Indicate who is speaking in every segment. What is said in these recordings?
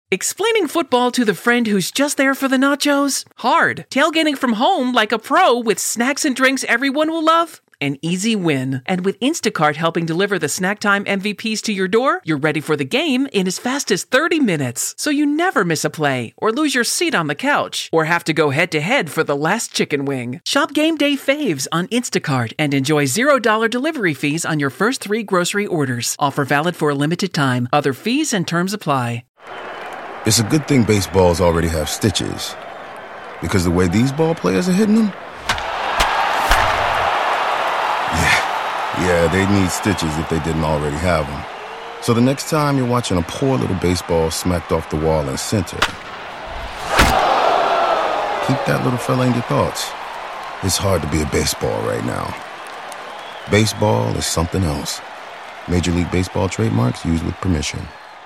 Speaker 1: Explaining football to the friend who's just there for the nachos? Hard. Tailgating from home like a pro with snacks and drinks everyone will love? An easy win. And with Instacart helping deliver the snack time MVPs to your door, you're ready for the game in as fast as 30 minutes. So you never miss a play, or lose your seat on the couch, or have to go head-to-head for the last chicken wing. Shop Game Day Faves on Instacart and enjoy $0 delivery fees on your first 3 grocery orders. Offer valid for a limited time. Other fees and terms apply.
Speaker 2: It's a good thing baseballs already have stitches, because the way these ball players are hitting them, yeah, they'd need stitches if they didn't already have them. So the next time you're watching a poor little baseball smacked off the wall in center, keep that little fella in your thoughts. It's hard to be a baseball right now. Baseball is something else. Major League Baseball trademarks used with permission.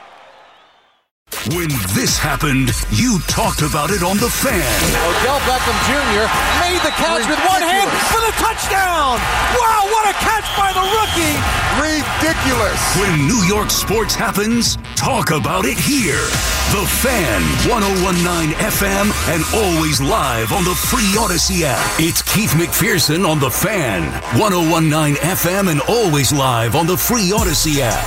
Speaker 3: When this happened, you talked about it on The Fan.
Speaker 4: Odell Beckham Jr. made the catch with one hand for the touchdown. Wow, what a catch by the rookie.
Speaker 5: Ridiculous.
Speaker 3: When New York sports happens, talk about it here. The Fan, 101.9 FM, and always live on the free Odyssey app. It's Keith McPherson on The Fan, 101.9 FM, and always live on the free Odyssey app.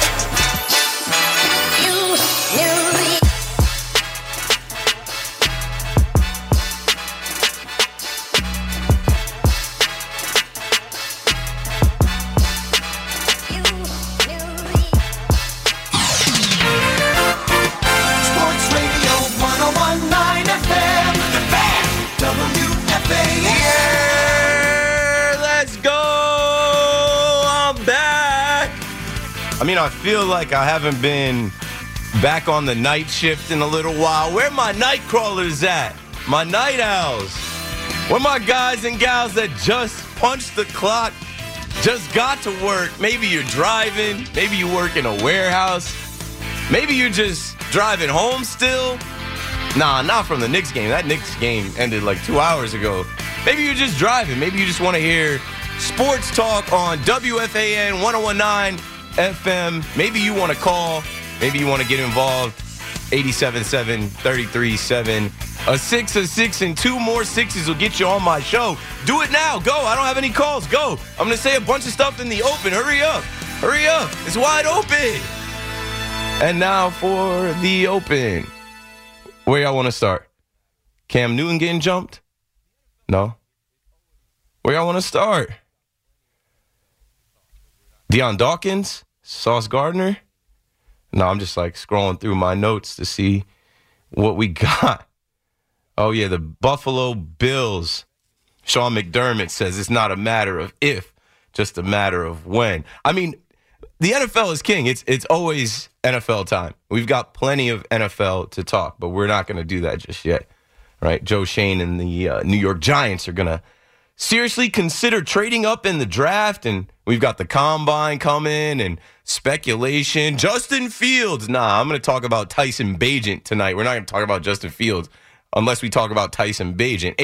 Speaker 6: I feel like I haven't been back on the night shift in a little while. Where my night crawlers at? My night owls? Where my guys and gals that just punched the clock, just got to work? Maybe you're driving. Maybe you work in a warehouse. Maybe you're just driving home still. Nah, not from the Knicks game. That Knicks game ended like 2 hours ago. Maybe you're just driving. Maybe you just want to hear sports talk on WFAN 101.9 FM. Maybe you want to call. Maybe you want to get involved. 87.7, 33.7. A 6 and 2 more 6s will get you on my show. Do it now. Go. I don't have any calls. Go. I'm going to say a bunch of stuff in the open. Hurry up. Hurry up. It's wide open. And now for the open. Where y'all want to start? Cam Newton getting jumped? No. Where y'all want to start? Deion Dawkins? Sauce Gardner? No, I'm just like scrolling through my notes to see what we got. Oh, yeah, the Buffalo Bills. Sean McDermott says it's not a matter of if, just a matter of when. I mean, the NFL is king. It's always NFL time. We've got plenty of NFL to talk, but we're not going to do that just yet, right? Joe Shane and the New York Giants are going to seriously consider trading up in the draft, and we've got the combine coming and speculation. Justin Fields. Nah, I'm going to talk about Tyson Bagent tonight. We're not going to talk about Justin Fields unless we talk about Tyson Bagent.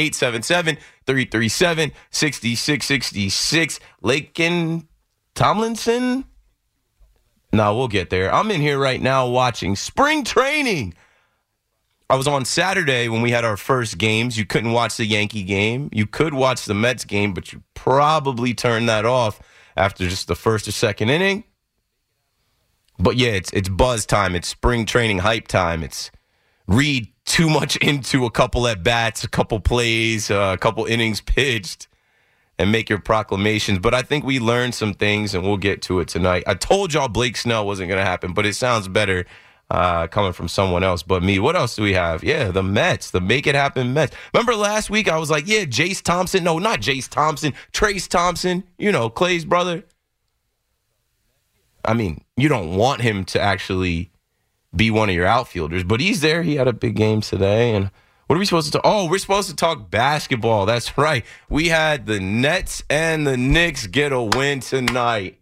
Speaker 6: 877-337-6666. Lakin Tomlinson? Nah, we'll get there. I'm in here right now watching spring training. I was on Saturday when we had our first games. You couldn't watch the Yankee game. You could watch the Mets game, but you probably turned that off after just the first or second inning. But yeah, it's buzz time. It's spring training hype time. It's read too much into a couple at-bats, a couple plays, a couple innings pitched, and make your proclamations. But I think we learned some things, and we'll get to it tonight. I told y'all Blake Snell wasn't going to happen, but it sounds better coming from someone else but me. What else do we have? Yeah, the Mets, the Make It Happen Mets. Remember last week I was like, yeah, Jace Thompson. No, not Jace Thompson. Trace Thompson, Clay's brother. I mean, you don't want him to actually be one of your outfielders, but he's there. He had a big game today. And what are we supposed to talk? Oh, we're supposed to talk basketball. That's right. We had the Nets and the Knicks get a win tonight.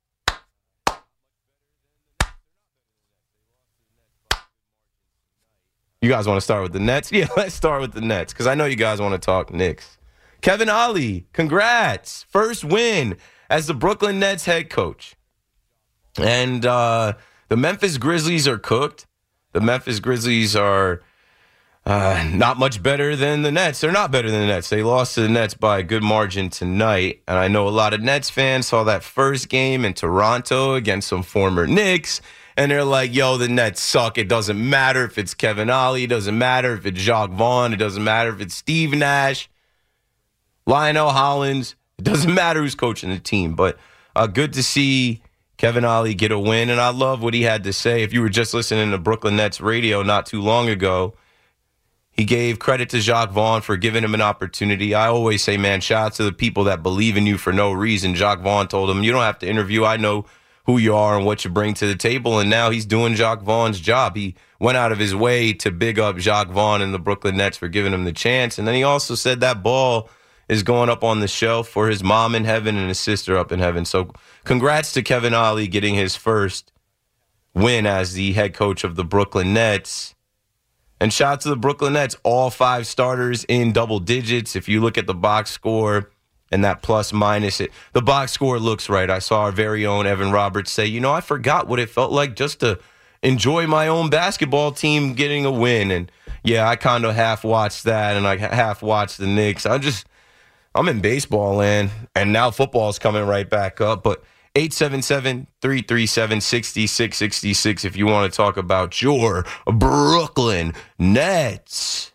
Speaker 6: You guys want to start with the Nets? Yeah, let's start with the Nets because I know you guys want to talk Knicks. Kevin Ollie, congrats. First win as the Brooklyn Nets head coach. And the Memphis Grizzlies are cooked. The Memphis Grizzlies are not much better than the Nets. They're not better than the Nets. They lost to the Nets by a good margin tonight. And I know a lot of Nets fans saw that first game in Toronto against some former Knicks. And they're like, yo, the Nets suck. It doesn't matter if it's Kevin Ollie. It doesn't matter if it's Jacques Vaughn. It doesn't matter if it's Steve Nash, Lionel Hollins. It doesn't matter who's coaching the team. But good to see Kevin Ollie get a win. And I love what he had to say. If you were just listening to Brooklyn Nets radio not too long ago, he gave credit to Jacques Vaughn for giving him an opportunity. I always say, man, shout out to the people that believe in you for no reason. Jacques Vaughn told him, you don't have to interview. I know who you are and what you bring to the table. And now he's doing Jacques Vaughn's job. He went out of his way to big up Jacques Vaughn and the Brooklyn Nets for giving him the chance. And then he also said that ball is going up on the shelf for his mom in heaven and his sister up in heaven. So congrats to Kevin Ollie getting his first win as the head coach of the Brooklyn Nets. And shout out to the Brooklyn Nets, all 5 starters in double digits. If you look at the box score and that plus minus, the box score looks right. I saw our very own Evan Roberts say, I forgot what it felt like just to enjoy my own basketball team getting a win. And yeah, I kind of half watched that and I half watched the Knicks. I'm in baseball land, and now football's coming right back up. But 877-337-6666 if you want to talk about your Brooklyn Nets.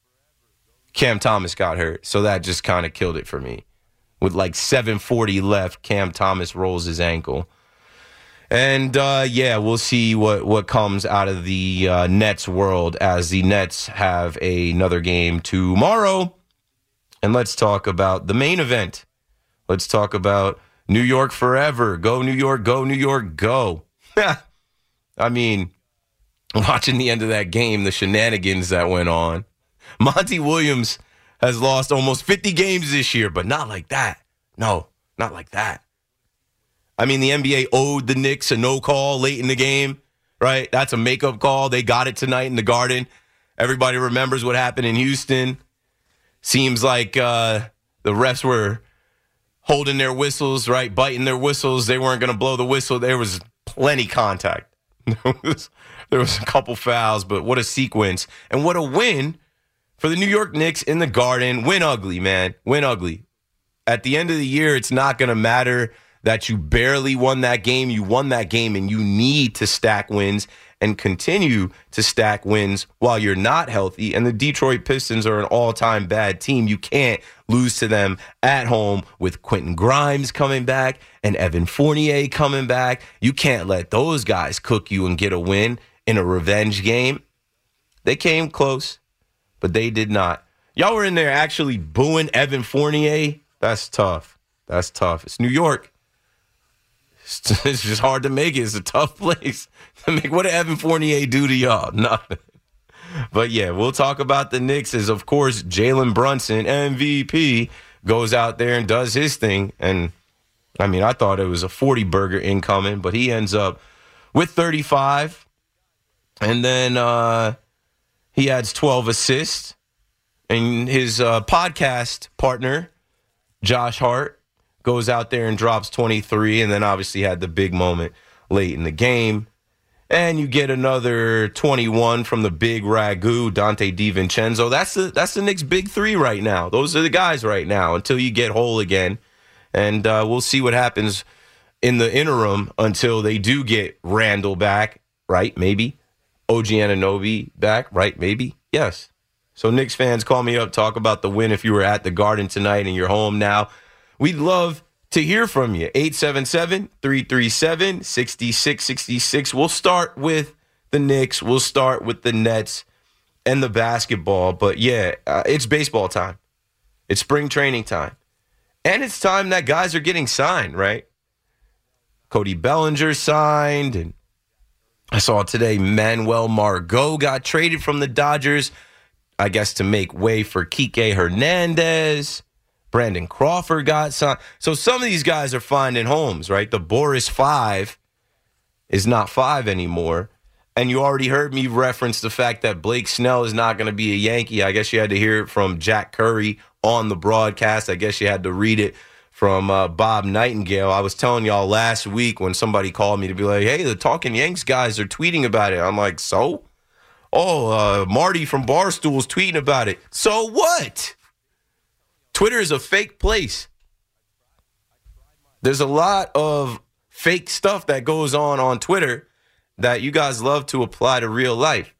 Speaker 6: Cam Thomas got hurt, so that just kind of killed it for me. With like 7:40 left, Cam Thomas rolls his ankle. And, we'll see what comes out of the Nets world as the Nets have another game tomorrow. And let's talk about the main event. Let's talk about New York forever. Go, New York, go, New York, go. I mean, watching the end of that game, the shenanigans that went on. Monty Williams has lost almost 50 games this year, but not like that. No, not like that. I mean, the NBA owed the Knicks a no call late in the game, right? That's a makeup call. They got it tonight in the Garden. Everybody remembers what happened in Houston. Seems like the refs were holding their whistles, right? Biting their whistles. They weren't going to blow the whistle. There was plenty contact. There was a couple fouls, but what a sequence. And what a win for the New York Knicks in the Garden. Win ugly, man. Win ugly. At the end of the year, it's not going to matter that you barely won that game. You won that game, and you need to stack wins and continue to stack wins while you're not healthy. And the Detroit Pistons are an all-time bad team. You can't lose to them at home with Quentin Grimes coming back and Evan Fournier coming back. You can't let those guys cook you and get a win in a revenge game. They came close, but they did not. Y'all were in there actually booing Evan Fournier. That's tough. That's tough. It's New York. It's just hard to make it. It's a tough place to make. What did Evan Fournier do to y'all? Nothing. But yeah, we'll talk about the Knicks as, of course, Jalen Brunson, MVP, goes out there and does his thing. And, I mean, I thought it was a 40-burger incoming, but he ends up with 35. And then he adds 12 assists. And his podcast partner, Josh Hart, goes out there and drops 23, and then obviously had the big moment late in the game. And you get another 21 from the big ragu, Dante DiVincenzo. That's the Knicks' big three right now. Those are the guys right now until you get whole again. And we'll see what happens in the interim until they do get Randall back, right? Maybe. OG Anunoby back, right? Maybe. Yes. So Knicks fans, call me up, talk about the win if you were at the Garden tonight and you're home now. We'd love to hear from you. 877-337-6666. We'll start with the Knicks. We'll start with the Nets and the basketball. But, yeah, it's baseball time. It's spring training time. And it's time that guys are getting signed, right? Cody Bellinger signed. And I saw today Manuel Margot got traded from the Dodgers, I guess to make way for Kike Hernandez. Brandon Crawford got signed. So some of these guys are finding homes, right? The Boris 5 is not 5 anymore. And you already heard me reference the fact that Blake Snell is not going to be a Yankee. I guess you had to hear it from Jack Curry on the broadcast. I guess you had to read it from Bob Nightingale. I was telling y'all last week when somebody called me to be like, hey, the Talking Yanks guys are tweeting about it. I'm like, so? Marty from Barstool's tweeting about it. So what? Twitter is a fake place. There's a lot of fake stuff that goes on Twitter that you guys love to apply to real life.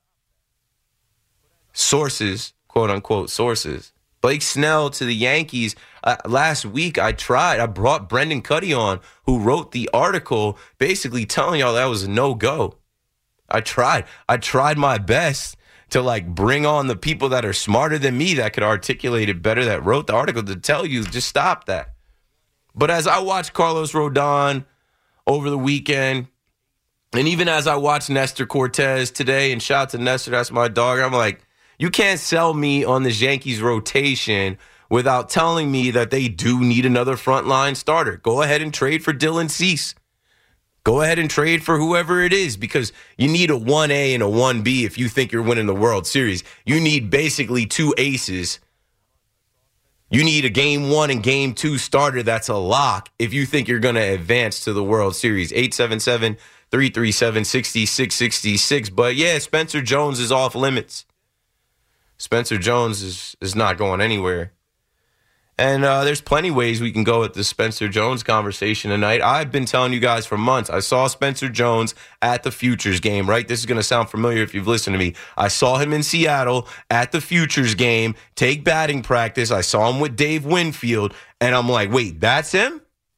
Speaker 6: Sources, quote unquote sources. Blake Snell to the Yankees. Last week I brought Brendan Cuddy on, who wrote the article basically telling y'all that was a no-go. I tried my best to bring on the people that are smarter than me, that could articulate it better, that wrote the article, to tell you, just stop that. But as I watched Carlos Rodon over the weekend, and even as I watched Nestor Cortez today, and shout out to Nestor, that's my dog, I'm like, you can't sell me on this Yankees rotation without telling me that they do need another frontline starter. Go ahead and trade for Dylan Cease. Go ahead and trade for whoever it is, because you need a 1A and a 1B if you think you're winning the World Series. You need basically two aces. You need a Game 1 and Game 2 starter that's a lock if you think you're going to advance to the World Series. 877-337-6666. But, yeah, Spencer Jones is off limits. Spencer Jones is not going anywhere. And there's plenty ways we can go at the Spencer Jones conversation tonight. I've been telling you guys for months, I saw Spencer Jones at the Futures game, right? This is going to sound familiar if you've listened to me. I saw him in Seattle at the Futures game, take batting practice. I saw him with Dave Winfield, and I'm like, wait, that's him?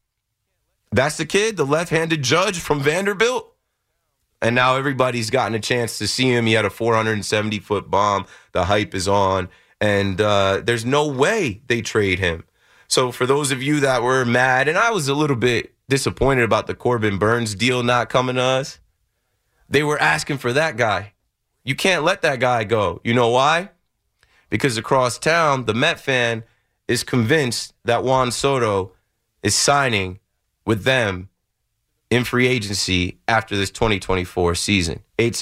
Speaker 6: That's the kid, the left-handed judge from Vanderbilt? And now everybody's gotten a chance to see him. He had a 470-foot bomb. The hype is on. And there's no way they trade him. So for those of you that were mad, and I was a little bit disappointed about the Corbin Burns deal not coming to us, they were asking for that guy. You can't let that guy go. You know why? Because across town, the Met fan is convinced that Juan Soto is signing with them in free agency after this 2024 season.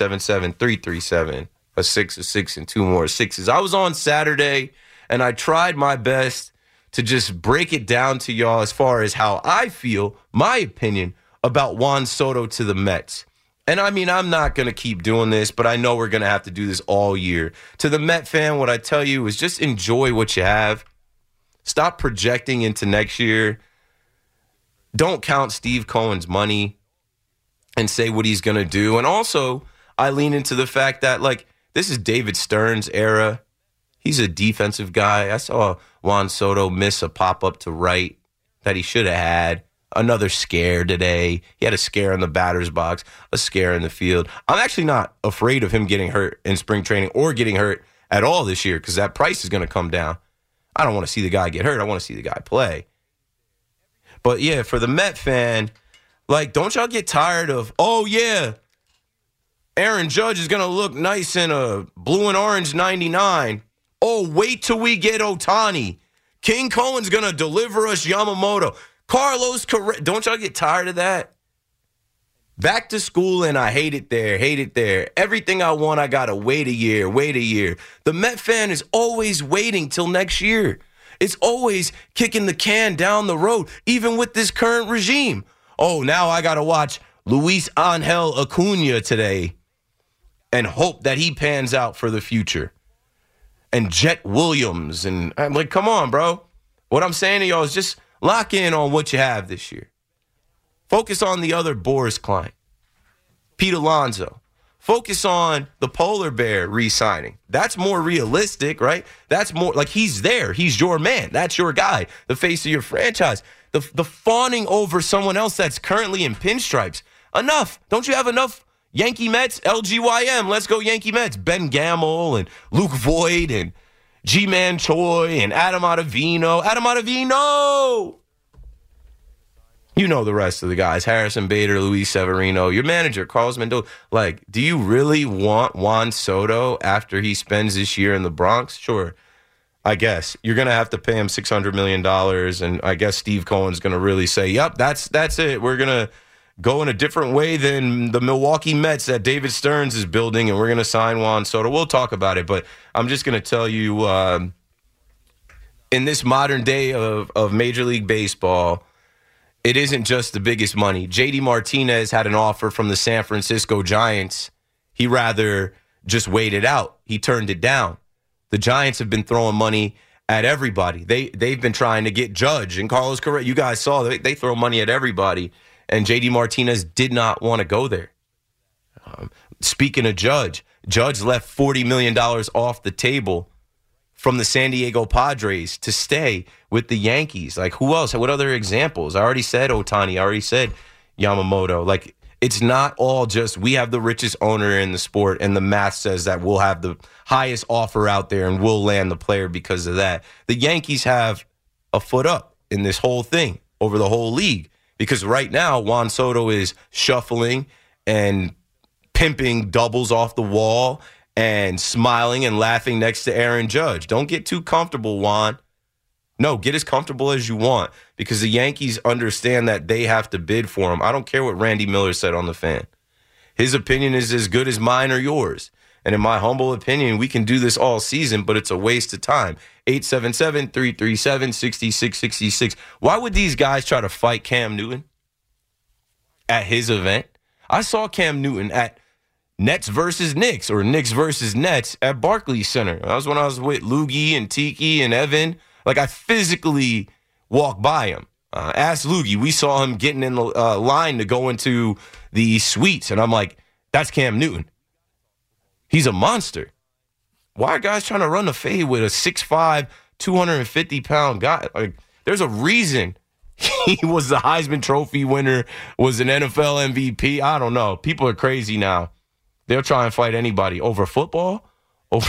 Speaker 6: 877-337. A 6, a 6, and 2 more 6s. I was on Saturday, and I tried my best to just break it down to y'all as far as how I feel, my opinion, about Juan Soto to the Mets. And I mean, I'm not going to keep doing this, but I know we're going to have to do this all year. To the Met fan, what I tell you is just enjoy what you have. Stop projecting into next year. Don't count Steve Cohen's money and say what he's going to do. And also, I lean into the fact that, this is David Stern's era. He's a defensive guy. I saw Juan Soto miss a pop-up to right that he should have had. Another scare today. He had a scare in the batter's box, a scare in the field. I'm actually not afraid of him getting hurt in spring training or getting hurt at all this year, because that price is going to come down. I don't want to see the guy get hurt. I want to see the guy play. But, yeah, for the Met fan, don't y'all get tired of, oh, yeah, Aaron Judge is going to look nice in a blue and orange 99. Oh, wait till we get Ohtani. King Cohen's going to deliver us Yamamoto. Carlos Correa. Don't y'all get tired of that? Back to school, and I hate it there. Everything I want, I got to wait a year. The Met fan is always waiting till next year. It's always kicking the can down the road, even with this current regime. Oh, now I got to watch Luis Angel Acuna today and hope that he pans out for the future. And Jet Williams. And I'm like, come on, bro. What I'm saying to y'all is just lock in on what you have this year. Focus on the other Boris client, Pete Alonso. Focus on the Polar Bear re-signing. That's more realistic, right? That's more he's there. He's your man. That's your guy, the face of your franchise. The fawning over someone else that's currently in pinstripes. Enough. Don't you have enough Yankee Mets? LGYM. Let's go Yankee Mets. Ben Gamel and Luke Voigt and G-Man Choi and Adam Ottavino. You know the rest of the guys. Harrison Bader, Luis Severino, your manager, Carlos Mendoza. Do you really want Juan Soto after he spends this year in the Bronx? Sure, I guess. You're going to have to pay him $600 million, and I guess Steve Cohen's going to really say, yep, that's it. We're going to go in a different way than the Milwaukee Mets that David Stearns is building, and we're going to sign Juan Soto. We'll talk about it, but I'm just going to tell you, in this modern day of Major League Baseball, it isn't just the biggest money. JD Martinez had an offer from the San Francisco Giants. He rather just waited out. He turned it down. The Giants have been throwing money at everybody. They've been trying to get Judge and Carlos Correa. You guys saw they throw money at everybody, and J.D. Martinez did not want to go there. Speaking of Judge left $40 million off the table from the San Diego Padres to stay with the Yankees. Like, who else? What other examples? I already said Ohtani. I already said Yamamoto. Like, it's not all just we have the richest owner in the sport and the math says that we'll have the highest offer out there and we'll land the player because of that. The Yankees have a foot up in this whole thing over the whole league because right now Juan Soto is shuffling and pimping doubles off the wall and smiling and laughing next to Aaron Judge. Don't get too comfortable, Juan. No, get as comfortable as you want because the Yankees understand that they have to bid for him. I don't care what Randy Miller said on The Fan. His opinion is as good as mine or yours. And in my humble opinion, we can do this all season, but it's a waste of time. 877-337-6666. Why would these guys try to fight Cam Newton at his event? I saw Cam Newton at Nets versus Knicks or Knicks versus Nets at Barclays Center. That was when I was with Loogie and Tiki and Evan. Like, I physically walked by him. Ask Loogie. We saw him getting in the line to go into the suites. And I'm like, that's Cam Newton. He's a monster. Why are guys trying to run the fade with a 6'5", 250-pound guy? Like, there's a reason he was the Heisman Trophy winner, was an NFL MVP. I don't know. People are crazy now. They'll try and fight anybody over football, over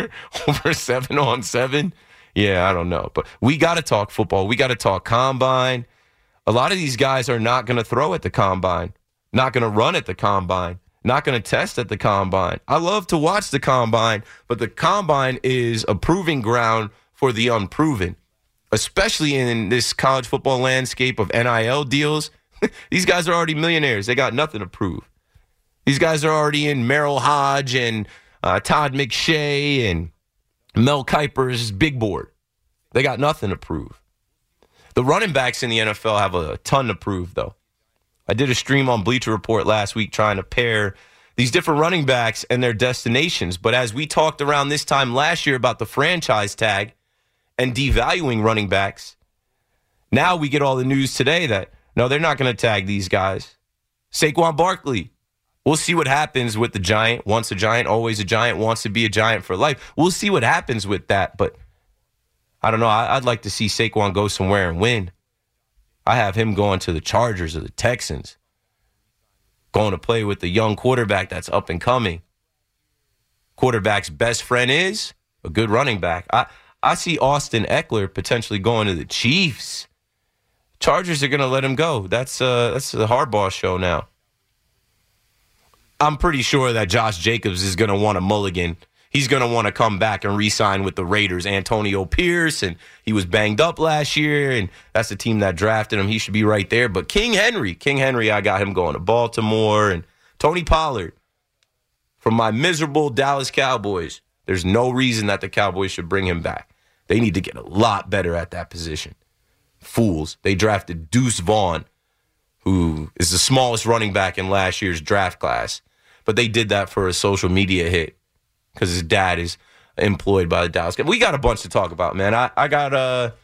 Speaker 6: 7-on-7. Yeah, I don't know. But we got to talk football. We got to talk combine. A lot of these guys are not going to throw at the combine, not going to run at the combine, not going to test at the combine. I love to watch the combine, but the combine is a proving ground for the unproven, especially in this college football landscape of NIL deals. These guys are already millionaires. They got nothing to prove. These guys are already in Merrill Hodge and Todd McShay and Mel Kiper's big board. They got nothing to prove. The running backs in the NFL have a ton to prove, though. I did a stream on Bleacher Report last week trying to pair these different running backs and their destinations. But as we talked around this time last year about the franchise tag and devaluing running backs, now we get all the news today that, no, they're not going to tag these guys. Saquon Barkley. We'll see what happens with the Giant. Once a Giant, always a Giant, wants to be a Giant for life. We'll see what happens with that, but I don't know. I'd like to see Saquon go somewhere and win. I have him going to the Chargers or the Texans, going to play with the young quarterback that's up and coming. Quarterback's best friend is a good running back. I see Austin Eckler potentially going to the Chiefs. Chargers are going to let him go. That's the Harbaugh show now. I'm pretty sure that Josh Jacobs is going to want a mulligan. He's going to want to come back and re-sign with the Raiders. Antonio Pierce, and he was banged up last year, and that's the team that drafted him. He should be right there. But King Henry, I got him going to Baltimore. And Tony Pollard, from my miserable Dallas Cowboys, there's no reason that the Cowboys should bring him back. They need to get a lot better at that position. Fools. They drafted Deuce Vaughn, who is the smallest running back in last year's draft class. But they did that for a social media hit because his dad is employed by the Dallas Cowboys. We got a bunch to talk about, man. I got,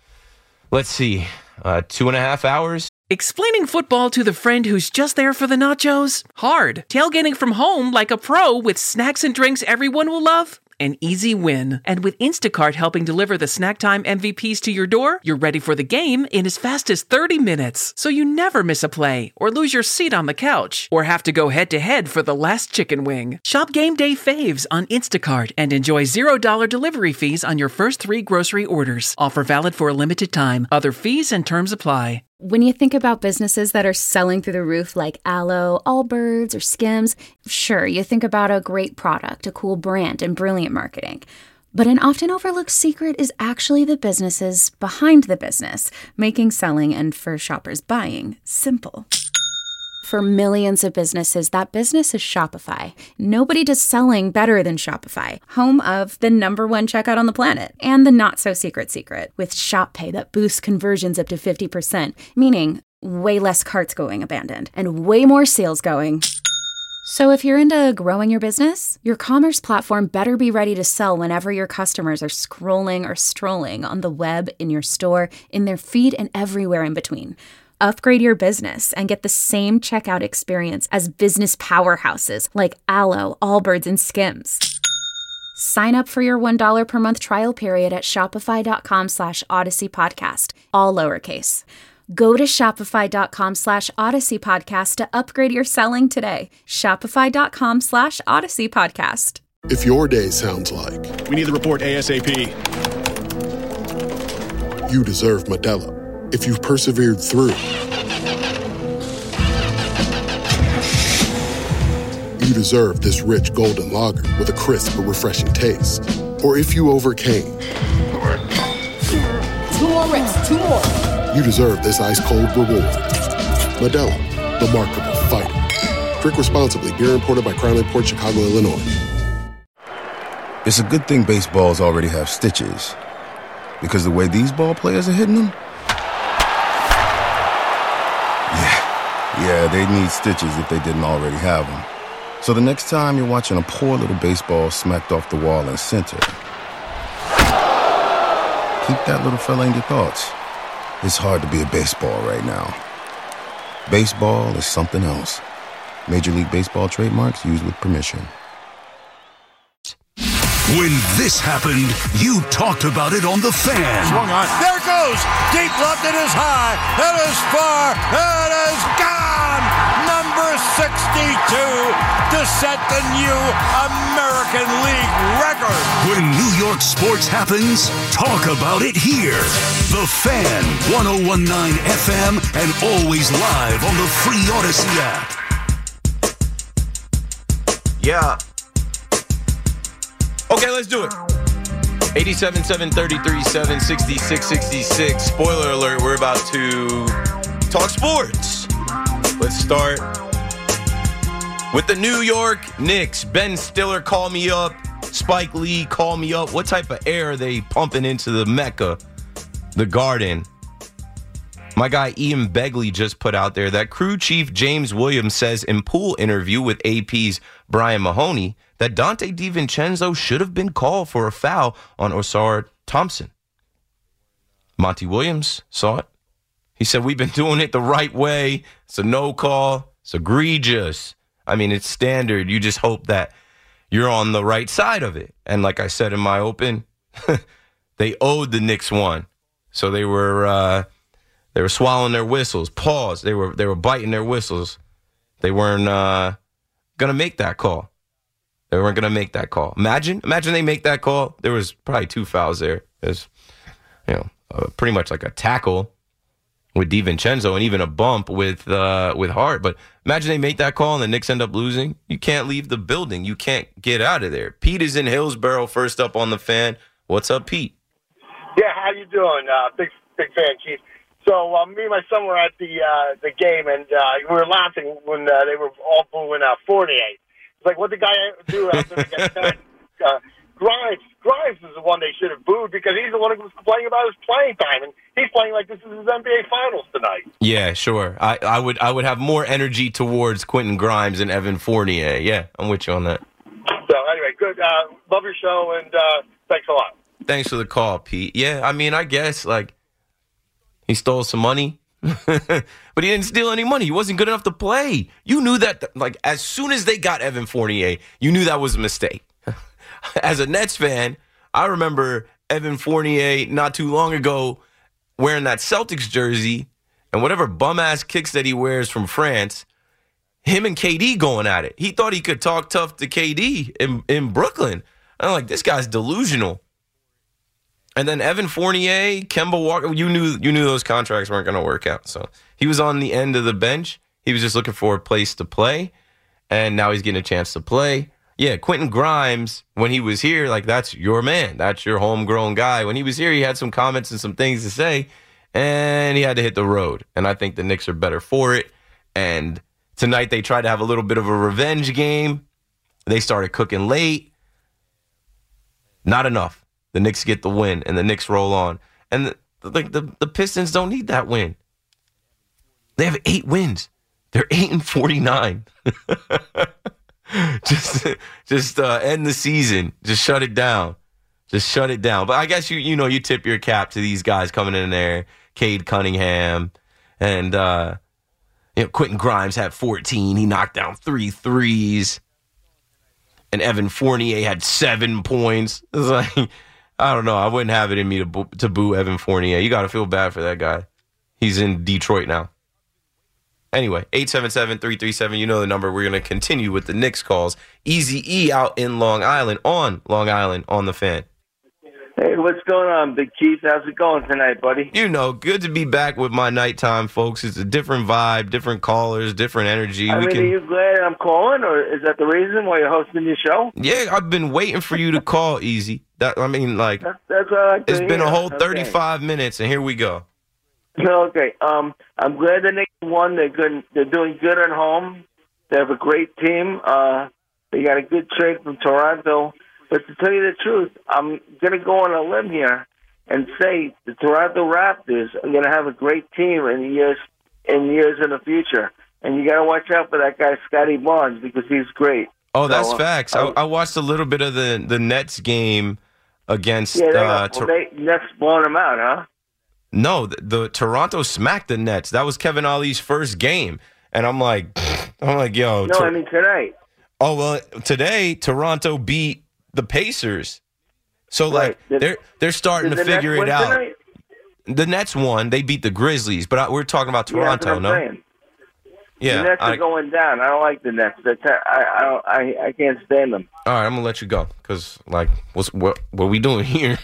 Speaker 6: 2.5 hours.
Speaker 1: Explaining football to the friend who's just there for the nachos? Hard. Tailgating from home like a pro with snacks and drinks everyone will love? An easy win. And with Instacart helping deliver the snack time MVPs to your door, you're ready for the game in as fast as 30 minutes. So you never miss a play or lose your seat on the couch or have to go head-to-head for the last chicken wing. Shop Game Day Faves on Instacart and enjoy $0 delivery fees on your first 3 grocery orders. Offer valid for a limited time. Other fees and terms apply.
Speaker 5: When you think about businesses that are selling through the roof like Aloe, Allbirds, or Skims, sure, you think about a great product, a cool brand, and brilliant marketing. But an often overlooked secret is actually the businesses behind the business, making selling and, for shoppers, buying simple. For millions of businesses, that business is Shopify. Nobody does selling better than Shopify, home of the #1 checkout on the planet, and the not-so-secret secret, with Shop Pay that boosts conversions up to 50%, meaning way less carts going abandoned, and way more sales going So if you're into growing your business, your commerce platform better be ready to sell whenever your customers are scrolling or strolling on the web, in your store, in their feed, and everywhere in between. Upgrade your business and get the same checkout experience as business powerhouses like Allo, Allbirds, and Skims. Sign up for your $1 per month trial period at shopify.com/Odyssey Podcast, all lowercase. Go to shopify.com/Odyssey Podcast to upgrade your selling today. Shopify.com/Odyssey Podcast.
Speaker 7: If your day sounds like
Speaker 8: we need the report ASAP,
Speaker 7: you deserve Modelo. If you've persevered through, you deserve this rich golden lager with a crisp but refreshing taste. Or if you overcame,
Speaker 9: 2 more reps, 2 more.
Speaker 7: You deserve this ice-cold reward. Modelo, the Remarkable Fighter. Drink responsibly. Beer imported by Crown Port Chicago, Illinois.
Speaker 2: It's a good thing baseballs already have stitches. Because the way these ball players are hitting them? Yeah, they'd need stitches if they didn't already have them. So the next time you're watching a poor little baseball smacked off the wall in center, keep that little fella in your thoughts. It's hard to be a baseball right now. Baseball is something else. Major League Baseball trademarks used with permission.
Speaker 3: When this happened, you talked about it on The Fan.
Speaker 4: Swung on. There it goes. Deep left. It is high. It is far. It is gone. Number 62 to set the new American League record.
Speaker 3: When New York sports happens, talk about it here. The Fan, 101.9 FM, and always live on the free Odyssey app.
Speaker 6: Yeah. Okay, let's do it. 87-733-766-66. Spoiler alert, we're about to talk sports. Let's start with the New York Knicks. Ben Stiller, call me up. Spike Lee, call me up. What type of air are they pumping into the Mecca, the Garden? My guy Ian Begley just put out there that crew chief James Williams says in pool interview with AP's Brian Mahoney that Dante DiVincenzo should have been called for a foul on Osar Thompson. Monty Williams saw it. He said, we've been doing it the right way. It's a no call. It's egregious. I mean, it's standard. You just hope that you're on the right side of it. And like I said in my open, they owed the Knicks one. So they were swallowing their whistles. Pause. They were biting their whistles. They weren't going to make that call. They weren't going to make that call. Imagine they make that call. There was probably 2 fouls there. There's, pretty much like a tackle with DiVincenzo and even a bump with Hart. But imagine they make that call and the Knicks end up losing. You can't leave the building. You can't get out of there. Pete is in Hillsborough, first up on The Fan. What's up, Pete?
Speaker 10: Yeah, how you doing? Big fan, Chief. So me and my son were at the game, and we were laughing when they were all booing 48. It's like, what the guy do after they get that? Grimes is the one they should have booed because he's the one who was complaining about his playing time, and he's playing like this is his NBA Finals tonight.
Speaker 6: Yeah, sure. I would have more energy towards Quentin Grimes and Evan Fournier. Yeah, I'm with you on that.
Speaker 10: So anyway, good. Love your show, and thanks a lot.
Speaker 6: Thanks for the call, Pete. Yeah, I mean, I guess he stole some money. But he didn't steal any money. He wasn't good enough to play. You knew that, as soon as they got Evan Fournier, you knew that was a mistake. As a Nets fan, I remember Evan Fournier not too long ago wearing that Celtics jersey and whatever bum-ass kicks that he wears from France, him and KD going at it. He thought he could talk tough to KD in Brooklyn. I'm like, this guy's delusional. And then Evan Fournier, Kemba Walker, you knew those contracts weren't going to work out. So he was on the end of the bench. He was just looking for a place to play, and now he's getting a chance to play. Yeah, Quentin Grimes, when he was here, that's your man. That's your homegrown guy. When he was here, he had some comments and some things to say, and he had to hit the road. And I think the Knicks are better for it. And tonight they tried to have a little bit of a revenge game. They started cooking late. Not enough. The Knicks get the win, and the Knicks roll on. And the Pistons don't need that win. They have 8 wins. They're 8-49. Just end the season. Just shut it down. Just shut it down. But I guess you tip your cap to these guys coming in there. Cade Cunningham and Quentin Grimes had 14. He knocked down 3 threes. And Evan Fournier had 7 points. It was like, I don't know. I wouldn't have it in me to boo Evan Fournier. You got to feel bad for that guy. He's in Detroit now. Anyway, 877-337, you know the number. We're going to continue with the Knicks calls. Eazy-E out in Long Island, on the Fan.
Speaker 9: Hey, what's going on, Big Keith? How's it going tonight, buddy?
Speaker 6: Good to be back with my nighttime folks. It's a different vibe, different callers, different energy.
Speaker 9: Are you glad I'm calling, or is that the reason why you're hosting your show?
Speaker 6: Yeah, I've been waiting for you to call, Easy.
Speaker 9: That's what
Speaker 6: it's been a whole 35 minutes, and here we go.
Speaker 9: Okay, I'm glad the Knicks won. They're good. They're doing good at home. They have a great team. They got a good trade from Toronto. But to tell you the truth, I'm going to go on a limb here and say the Toronto Raptors are going to have a great team in years in the future. And you got to watch out for that guy, Scotty Barnes, because he's great.
Speaker 6: Oh, that's facts. I watched a little bit of the Nets game against
Speaker 9: Nets blowing them out, huh?
Speaker 6: No, the Toronto smacked the Nets. That was Kevin Ollie's first game. And I'm like, yo.
Speaker 9: No, I mean tonight.
Speaker 6: Oh, well, today Toronto beat the Pacers. So,
Speaker 9: right.
Speaker 6: they're starting to figure it out.
Speaker 9: Tonight?
Speaker 6: The Nets won. They beat the Grizzlies. But we're talking about Toronto, no?
Speaker 9: Saying.
Speaker 6: Yeah.
Speaker 9: The Nets are going down. I don't like the Nets. I can't stand them.
Speaker 6: All right, I'm going to let you go. Because, what are we doing here?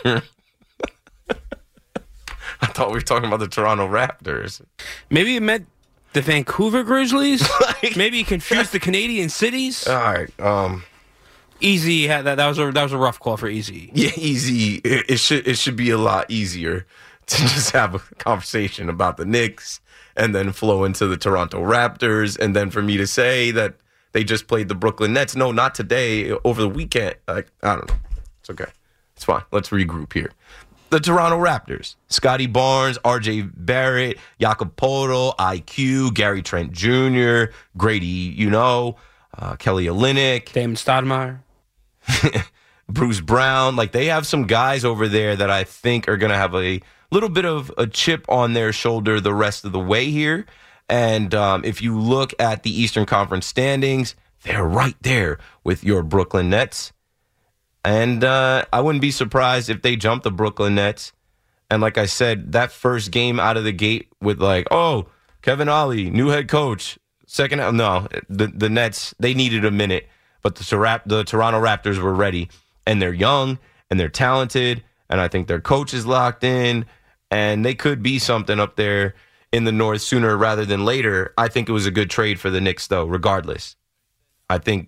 Speaker 6: I thought we were talking about the Toronto Raptors.
Speaker 11: Maybe it meant the Vancouver Grizzlies? Maybe you confused the Canadian cities?
Speaker 6: All right,
Speaker 11: Easy had that was a rough call for Easy.
Speaker 6: Yeah, Easy. It should be a lot easier to just have a conversation about the Knicks and then flow into the Toronto Raptors, and then for me to say that they just played the Brooklyn Nets. No, not today. Over the weekend. I don't know. It's okay. It's fine. Let's regroup here. The Toronto Raptors. Scotty Barnes, R.J. Barrett, Jakob Poeltl, IQ, Gary Trent Jr., Grady, Kelly Olynyk,
Speaker 11: Damon Stoudemire.
Speaker 6: Bruce Brown. They have some guys over there that I think are going to have a little bit of a chip on their shoulder the rest of the way here. And if you look at the Eastern Conference standings, they're right there with your Brooklyn Nets. And I wouldn't be surprised if they jump the Brooklyn Nets. And like I said, that first game out of the gate with Kevin Ollie, new head coach. The Nets, they needed a minute. But the Toronto Raptors were ready, and they're young, and they're talented, and I think their coach is locked in, and they could be something up there in the North sooner rather than later. I think it was a good trade for the Knicks, though, regardless. I think,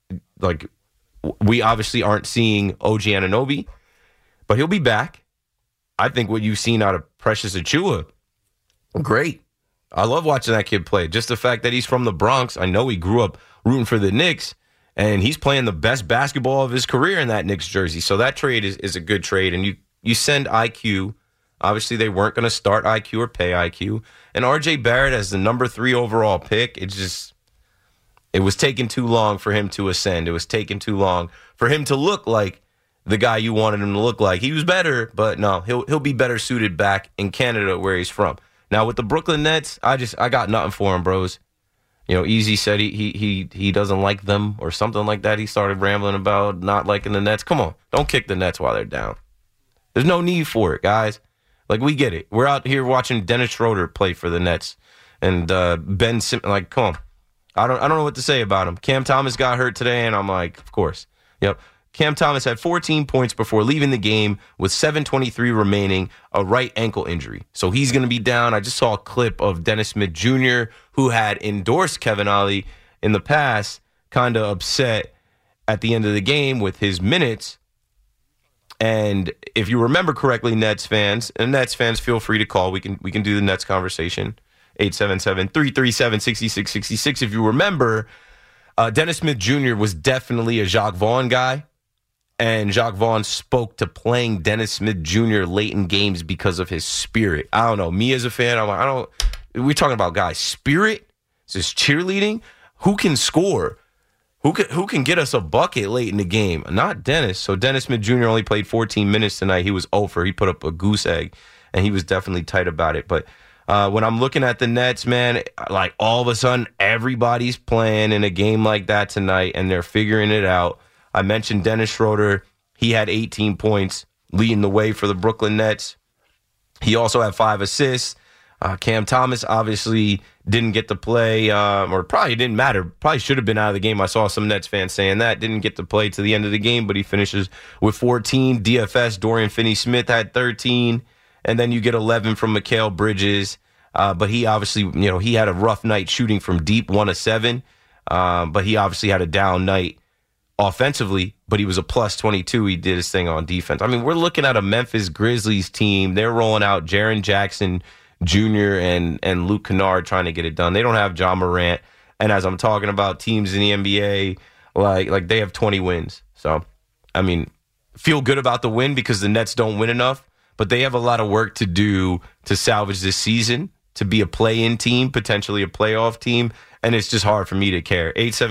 Speaker 6: we obviously aren't seeing OG Anunoby, but he'll be back. I think what you've seen out of Precious Achiuwa, great. I love watching that kid play. Just the fact that he's from the Bronx, I know he grew up rooting for the Knicks, and he's playing the best basketball of his career in that Knicks jersey. So that trade is a good trade. And you send IQ. Obviously, they weren't going to start IQ or pay IQ. And R.J. Barrett as the number 3 overall pick, it was taking too long for him to ascend. It was taking too long for him to look like the guy you wanted him to look like. He was better, but no, he'll be better suited back in Canada where he's from. Now, with the Brooklyn Nets, I got nothing for him, bros. Easy said he doesn't like them or something like that. He started rambling about not liking the Nets. Come on, don't kick the Nets while they're down. There's no need for it, guys. We get it. We're out here watching Dennis Schroeder play for the Nets, and Ben Simmons. Come on, I don't know what to say about him. Cam Thomas got hurt today, and I'm like, of course, yep. Cam Thomas had 14 points before leaving the game with 7:23 remaining, a right ankle injury. So he's going to be down. I just saw a clip of Dennis Smith Jr., who had endorsed Kevin Ollie in the past, kind of upset at the end of the game with his minutes. And if you remember correctly, Nets fans feel free to call. We can do the Nets conversation. 877-337-6666. If you remember, Dennis Smith Jr. was definitely a Jacques Vaughn guy. And Jacques Vaughn spoke to playing Dennis Smith Jr. late in games because of his spirit. I don't know. Me as a fan, we're talking about guys' spirit. Is this cheerleading? Who can score? Who can get us a bucket late in the game? Not Dennis. So Dennis Smith Jr. only played 14 minutes tonight. He was 0 for. He put up a goose egg, and he was definitely tight about it. But when I'm looking at the Nets, man, like all of a sudden everybody's playing in a game like that tonight, and they're figuring it out. I mentioned Dennis Schroeder. He had 18 points, leading the way for the Brooklyn Nets. He also had 5 assists. Cam Thomas obviously didn't get to play, or probably didn't matter. Probably should have been out of the game. I saw some Nets fans saying that. Didn't get to play to the end of the game, but he finishes with 14. DFS, Dorian Finney-Smith had 13. And then you get 11 from Mikal Bridges. But he obviously, he had a rough night shooting from deep, 1 of 7. But he obviously had a down night offensively, but he was a plus 22. He did his thing on defense. I mean, we're looking at a Memphis Grizzlies team. They're rolling out Jaren Jackson Jr. and Luke Kennard trying to get it done. They don't have Ja Morant. And as I'm talking about teams in the NBA, like they have 20 wins. So, I mean, feel good about the win because the Nets don't win enough, but they have a lot of work to do to salvage this season, to be a play-in team, potentially a playoff team, and it's just hard for me to care.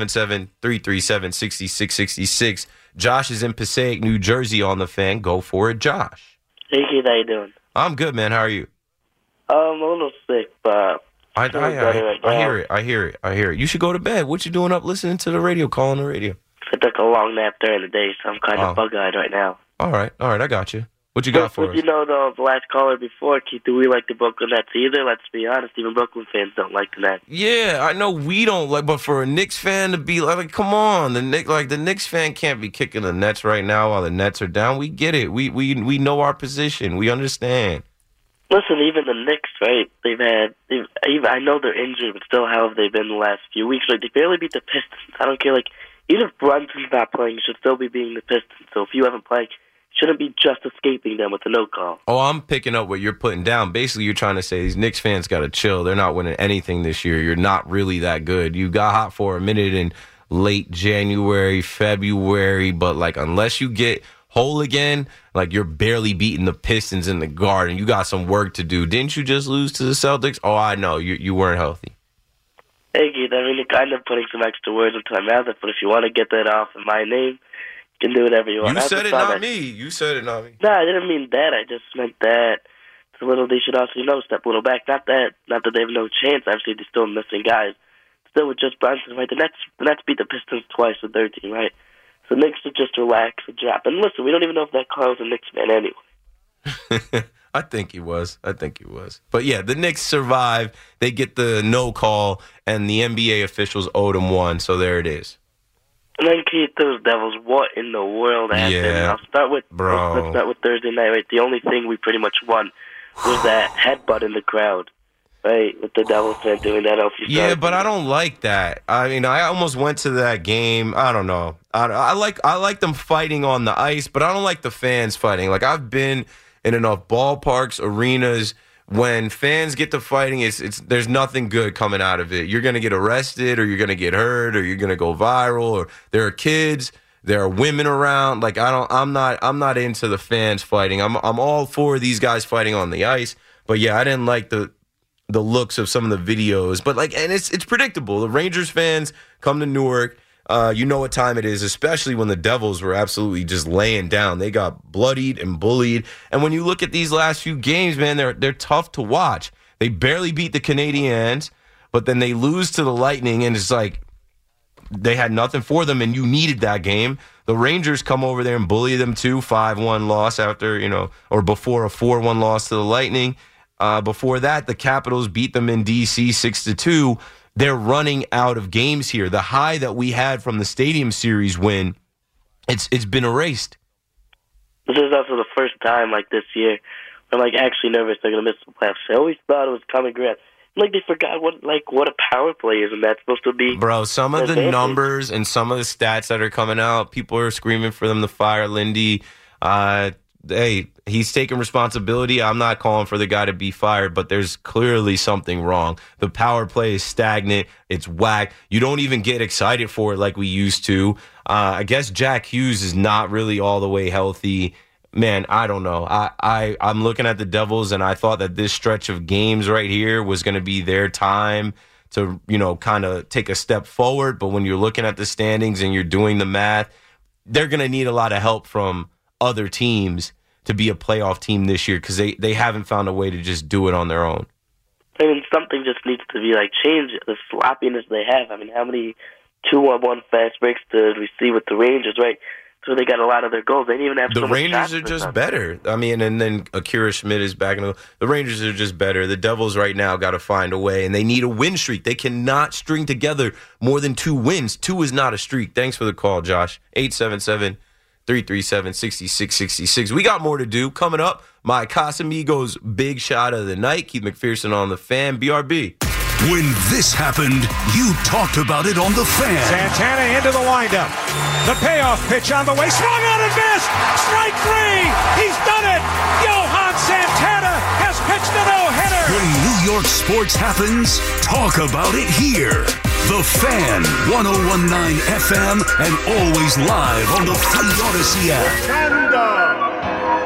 Speaker 6: 877-337-6666. Josh is in Passaic, New Jersey on the Fan. Go for it, Josh.
Speaker 12: Hey, Keith, how you doing?
Speaker 6: I'm good, man. How are you?
Speaker 12: I'm a little sick, but
Speaker 6: I hear it. You should go to bed. What you doing up listening to the radio, calling the radio?
Speaker 12: I took a long nap during the day, so I'm kind of bug-eyed right now.
Speaker 6: All right, I got you. What you got for us?
Speaker 12: You know, the last caller before, Keith, do we like the Brooklyn Nets either? Let's be honest, even Brooklyn fans don't like the Nets.
Speaker 6: Yeah, I know we don't like, but for a Knicks fan to be like come on, the Knicks fan can't be kicking the Nets right now while the Nets are down. We get it. We know our position. We understand.
Speaker 12: Listen, even the Knicks, right? I know they're injured, but still, how have they been the last few weeks? Like, they barely beat the Pistons. I don't care. Like, even if Brunson's not playing, you should still be beating the Pistons. So if you haven't played, shouldn't be just escaping them with a no call.
Speaker 6: Oh, I'm picking up what you're putting down. Basically, you're trying to say these Knicks fans got to chill. They're not winning anything this year. You're not really that good. You got hot for a minute in late January, February, but like unless you get whole again, like you're barely beating the Pistons in the Garden. You got some work to do. Didn't you just lose to the Celtics? Oh, I know. You weren't healthy.
Speaker 12: Hey, Keith, I mean, you're kind of putting some extra words into my mouth, but if you want to get that off in my name, you can do whatever you want.
Speaker 6: You said it, not me. You said it, not me.
Speaker 12: No, I didn't mean that. I just meant that it's a little, they should also, step a little back. Not that they have no chance. Obviously, they're still missing guys. Still with just Brunson, right? The Nets beat the Pistons twice with 13, right? So Knicks should just relax and drop. And listen, we don't even know if that Carl's a Knicks fan anyway.
Speaker 6: I think he was. But yeah, the Knicks survive. They get the no call, and the NBA officials owed them one. So there it is.
Speaker 12: And then Keith, those Devils, what in the world happened?
Speaker 6: Yeah,
Speaker 12: Let's start with Thursday night, right? The only thing we pretty much won was that headbutt in the crowd. Right, with the Devils fan doing that.
Speaker 6: Yeah, but I don't like that. I mean, I almost went to that game. I don't know. I like them fighting on the ice, but I don't like the fans fighting. Like, I've been in enough ballparks, arenas, when fans get to fighting, there's nothing good coming out of it. You're going to get arrested, or you're going to get hurt, or you're going to go viral, or there are kids, there are women around. Like, I'm not into the fans fighting. I'm all for these guys fighting on the ice. But yeah, I didn't like the looks of some of the videos, but and it's predictable. The Rangers fans come to Newark. You know what time it is, especially when the Devils were absolutely just laying down. They got bloodied and bullied. And when you look at these last few games, man, they're tough to watch. They barely beat the Canadiens, but then they lose to the Lightning, and it's like they had nothing for them, and you needed that game. The Rangers come over there and bully them too. 5-1 loss after, or before a 4-1 loss to the Lightning. Before that, the Capitals beat them in D.C. 6-2. They're running out of games here. The high that we had from the Stadium Series win, it's been erased.
Speaker 12: This is also the first time, this year, I'm, actually nervous they're going to miss the playoffs. I always thought it was coming grand. They forgot what a power play is, and that's supposed to be. Bro,
Speaker 6: some of the numbers and some of the stats that are coming out, people are screaming for them to fire Lindy. Hey, he's taking responsibility. I'm not calling for the guy to be fired, but there's clearly something wrong. The power play is stagnant. It's whack. You don't even get excited for it like we used to. I guess Jack Hughes is not really all the way healthy. Man, I don't know. I'm looking at the Devils, and I thought that this stretch of games right here was going to be their time to kind of take a step forward. But when you're looking at the standings and you're doing the math, they're going to need a lot of help from other teams to be a playoff team this year because they haven't found a way to just do it on their own.
Speaker 12: I mean, something just needs to be changed. The sloppiness they have. I mean, how many 2-on-1 fast breaks did we see with the Rangers, right? So they got a lot of their goals. They didn't even have
Speaker 6: the Rangers are just better. I mean, and then Akira Schmidt is back. The Rangers are just better. The Devils right now got to find a way, and they need a win streak. They cannot string together more than 2 wins. 2 is not a streak. Thanks for the call, Josh. 877-337-6666. We got more to do. Coming up, my Casamigos big shot of the night. Keith McPherson on the Fan. BRB.
Speaker 3: When this happened, you talked about it on the Fan.
Speaker 13: Santana into the windup. The payoff pitch on the way. Swung on and missed. Strike 3. He's done it. Johan Santana has pitched a no-hitter.
Speaker 3: When New York sports happens, talk about it here. The Fan, 101.9 FM, and always live on the Free Odyssey app.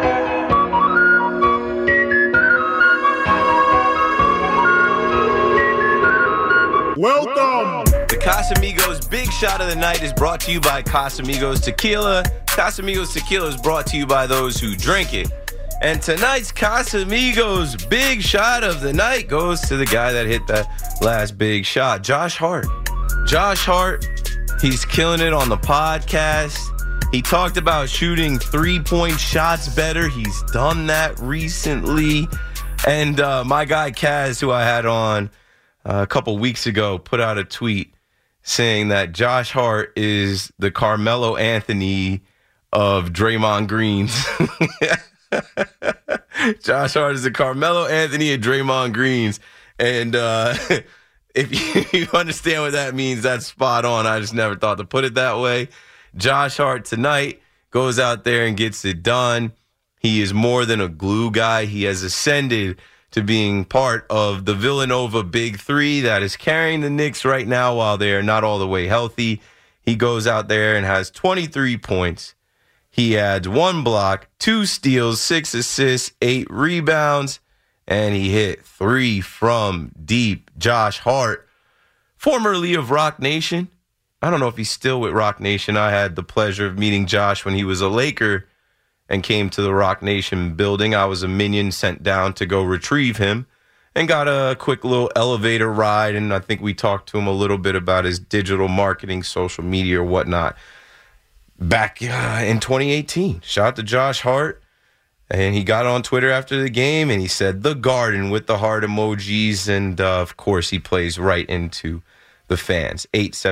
Speaker 4: Welcome.
Speaker 6: The Casamigos Big Shot of the Night is brought to you by Casamigos Tequila. Casamigos Tequila is brought to you by those who drink it. And tonight's Casamigos Big Shot of the Night goes to the guy that hit that last big shot, Josh Hart. Josh Hart, he's killing it on the podcast. He talked about shooting 3-point shots better. He's done that recently. And my guy Kaz, who I had on a couple weeks ago, put out a tweet saying that Josh Hart is the Carmelo Anthony of Draymond Greens. Josh Hart is the Carmelo Anthony of Draymond Greens. And if you understand what that means, that's spot on. I just never thought to put it that way. Josh Hart tonight goes out there and gets it done. He is more than a glue guy. He has ascended to being part of the Villanova Big Three that is carrying the Knicks right now while they're not all the way healthy. He goes out there and has 23 points. He adds 1 block, 2 steals, 6 assists, 8 rebounds, and he hit 3 from deep. Josh Hart, formerly of Rock Nation. I don't know if he's still with Rock Nation. I had the pleasure of meeting Josh when he was a Laker and came to the Rock Nation building. I was a minion sent down to go retrieve him and got a quick little elevator ride, and I think we talked to him a little bit about his digital marketing, social media, or whatnot back in 2018. Shout out to Josh Hart, and he got on Twitter after the game, and he said, "The Garden," with the heart emojis, and of course, he plays right into the fans.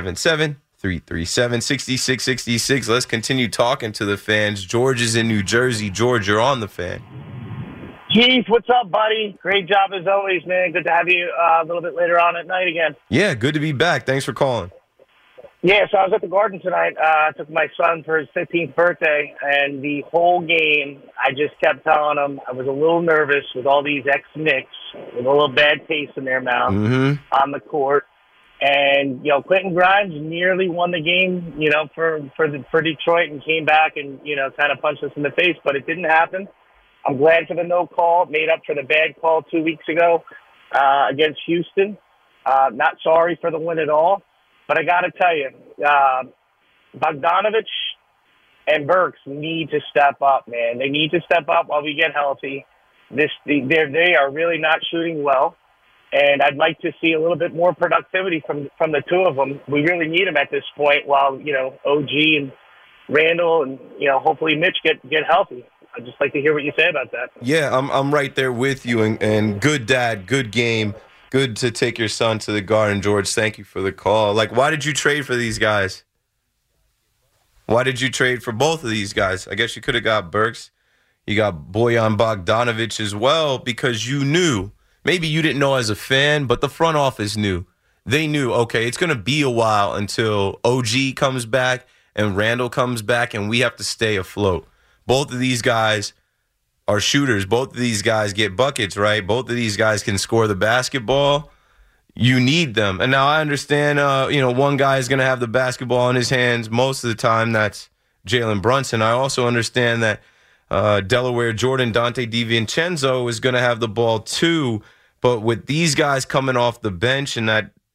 Speaker 6: 877-337-6666. Let's continue talking to the fans. George is in New Jersey. George, you're on the Fan.
Speaker 10: Keith, what's up, buddy? Great job as always, man. Good to have you a little bit later on at night again.
Speaker 6: Yeah, good to be back. Thanks for calling.
Speaker 10: Yeah, so I was at the Garden tonight. I took my son for his 15th birthday, and the whole game, I just kept telling him I was a little nervous with all these ex-Knicks with a little bad taste in their mouth on the court. And, Quentin Grimes nearly won the game, for Detroit and came back and, kind of punched us in the face, but it didn't happen. I'm glad for the no call, made up for the bad call 2 weeks ago against Houston. Not sorry for the win at all. But I got to tell you, Bogdanovich and Burks need to step up, man. They need to step up while we get healthy. They are really not shooting well. And I'd like to see a little bit more productivity from the two of them. We really need them at this point while, OG and Randall and, hopefully Mitch get healthy. I'd just like to hear what you say about that.
Speaker 6: Yeah, I'm right there with you. And good dad, good game. Good to take your son to the Garden, George. Thank you for the call. Why did you trade for these guys? Why did you trade for both of these guys? I guess you could have got Burks. You got Bojan Bogdanović as well because you knew. Maybe you didn't know as a fan, but the front office knew. They knew, okay, it's going to be a while until OG comes back and Randall comes back, and we have to stay afloat. Both of these guys are shooters. Both of these guys get buckets, right? Both of these guys can score the basketball. You need them. And now I understand, one guy is going to have the basketball in his hands most of the time. That's Jalen Brunson. I also understand that Delaware Jordan Dante DiVincenzo is going to have the ball too. But with these guys coming off the bench and that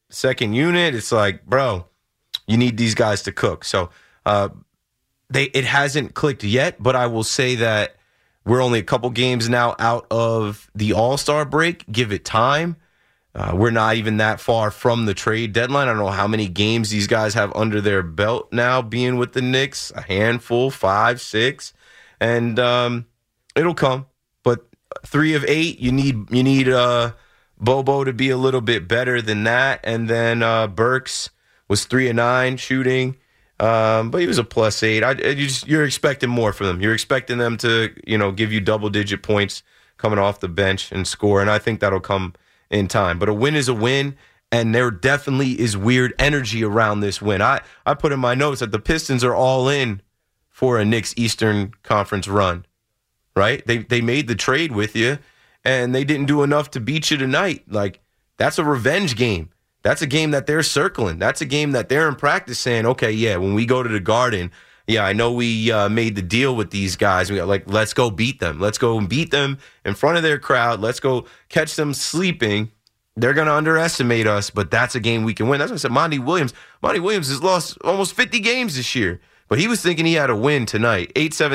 Speaker 6: second unit. It's like, bro, you need these guys to cook. So it hasn't clicked yet, but I will say that we're only a couple games now out of the All-Star break. Give it time. We're not even that far from the trade deadline. I don't know how many games these guys have under their belt now being with the Knicks. A handful, 5, 6. And it'll come. But 3 of 8, you need Bobo to be a little bit better than that. And then Burks was 3 of 9 shooting. But he was a +8. You're expecting more from them. You're expecting them to, give you double-digit points coming off the bench and score. And I think that'll come in time. But a win is a win, and there definitely is weird energy around this win. I put in my notes that the Pistons are all in for a Knicks Eastern Conference run, right? They made the trade with you, and they didn't do enough to beat you tonight. Like, that's a revenge game. That's a game that they're circling. That's a game that they're in practice saying, okay, yeah, when we go to the Garden, yeah, I know we made the deal with these guys. Let's go beat them. Let's go and beat them in front of their crowd. Let's go catch them sleeping. They're going to underestimate us, but that's a game we can win. That's what I said. Monty Williams has lost almost 50 games this year, but he was thinking he had a win tonight.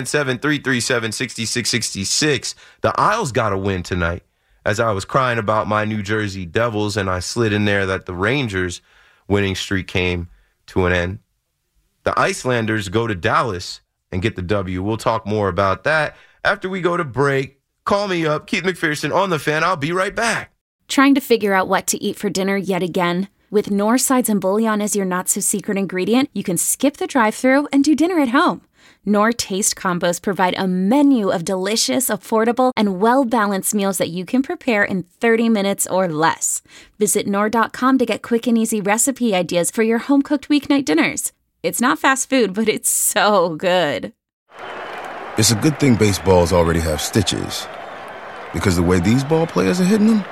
Speaker 6: 877-337-6666. The Isles got a win tonight. As I was crying about my New Jersey Devils, and I slid in there that the Rangers winning streak came to an end. The Icelanders go to Dallas and get the W. We'll talk more about that after we go to break. Call me up, Keith McPherson on The Fan. I'll be right back.
Speaker 5: Trying to figure out what to eat for dinner yet again? With Knorr sides and bouillon as your not-so-secret ingredient, you can skip the drive-thru and do dinner at home. Knorr Taste Combos provide a menu of delicious, affordable, and well-balanced meals that you can prepare in 30 minutes or less. Visit Knorr.com to get quick and easy recipe ideas for your home-cooked weeknight dinners. It's not fast food, but it's so good.
Speaker 2: It's a good thing baseballs already have stitches. Because the way these ball players are hitting them?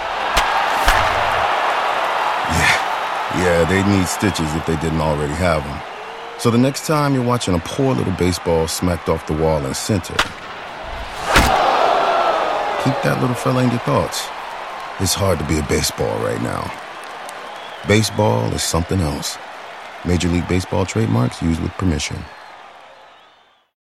Speaker 2: Yeah, they'd need stitches if they didn't already have them. So the next time you're watching a poor little baseball smacked off the wall in center, keep that little fella in your thoughts. It's hard to be a baseball right now. Baseball is something else. Major League Baseball trademarks used with permission.